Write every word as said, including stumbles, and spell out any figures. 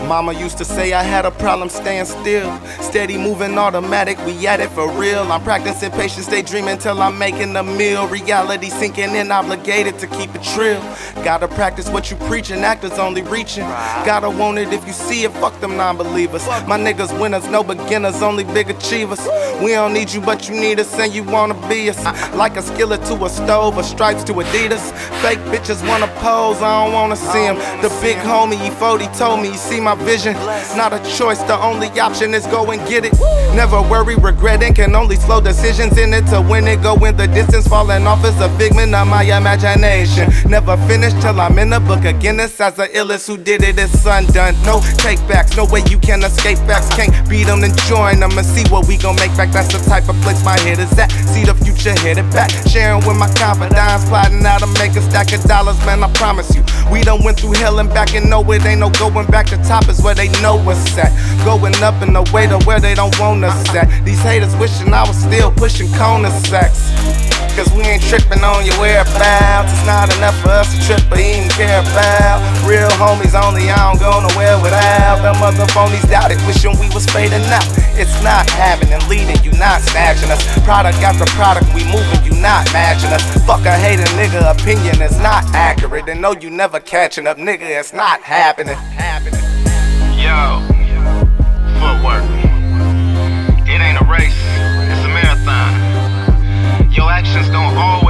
Mama used to say I had a problem staying still. Steady moving automatic, we at it for real. I'm practicing patience, daydreaming till I'm making a meal. Reality sinking in, obligated to keep it trill. Gotta practice what you preaching, actors only reaching. Gotta want it if you see it, fuck them non-believers. My niggas winners, no beginners, only big achievers. We don't need you, but you need us, and you wanna be us. Like a skillet to a stove, or stripes to Adidas. Fake bitches wanna pose, I don't wanna see them. The big homie, E forty told me, you see my vision. Not a choice, the only option is go and get it. Never worry, regretting can only slow decisions in it. To win it, go in the distance, falling off is a figment of my imagination. Never finish till I'm in the book of Guinness as the illest who did it, it's undone. No take backs, no way you can escape facts. Can't beat them and join them and see what we gon' make back. That's the type of place my head is at. See the future headed back, sharing with my confidants, plotting how to make a stack of dollars. Man, I promise you, we done went through hell and back and know it ain't no going back. The top is where they know us at. Going up in the way to where they don't want us at. These haters wishing I was still pushing corner sacks. Cause we ain't tripping on your whereabouts. It's not enough for us to trip or even care about. Real homies only, I don't go nowhere without. Them other phonies doubt it, wishing we was fading out. It's not having and leading, you not snatching us. Product after product, we moving, you not matching us. Fuck a hater, nigga, opinion is not accurate. And no, you never catching up, nigga, it's not happening. happening. Yo, footwork. It ain't a race, it's a marathon. Your actions gon' always